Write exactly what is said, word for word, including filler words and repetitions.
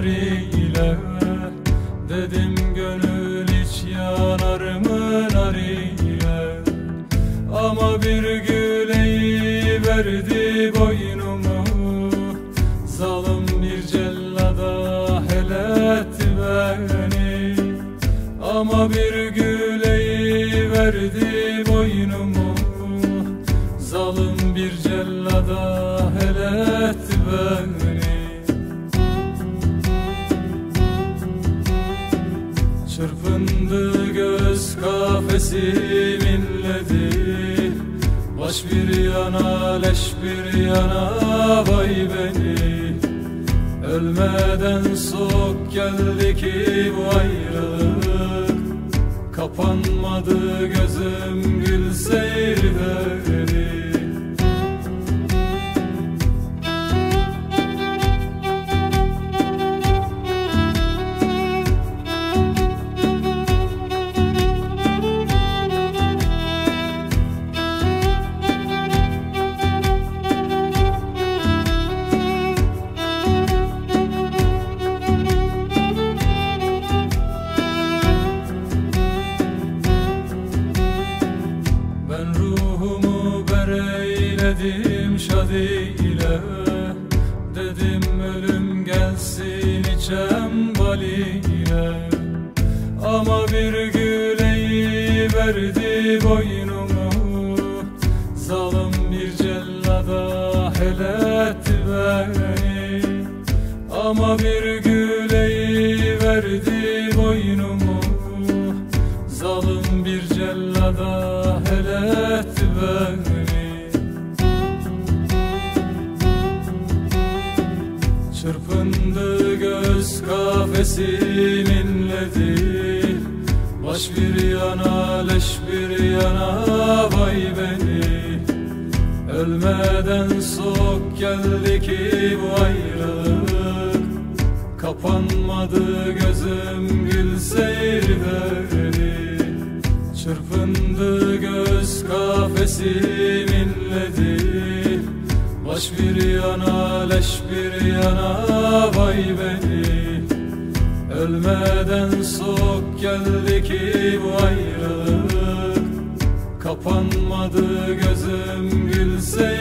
ile. Dedim gönül hiç yanar mı nariye, ama bir güleyi verdi boynumu. Zalim bir cellada heletti beni, ama bir güleyi verdi boynumu. Zalim bir cellada heletti beni. Çırpındı göz kafesim inledi, baş bir yana leş bir yana vay beni. Ölmeden sok geldi ki bu ayrılık, kapanmadı gözüm gül seyrederi. Ruhumu bereyledim şadi ile. Dedim ölüm gelsin içem bali ile, ama bir güleyi verdi boynumu. Zalim bir cellada heletti beni, ama bir güleyi verdi boynumu. Zalim bir cellada heletti beni. Çırpındı göz kafesim inledi, baş bir yana leş bir yana vay beni. Ölmeden sok geldi ki bu ayrılık, kapanmadı gözüm gül seyrederi. Çırpındı göz kafesim inledi, baş bir yana leş bir yana vay beni. Ölmeden sok geldi ki bu ayrılık, kapanmadı gözüm gül seyrederi.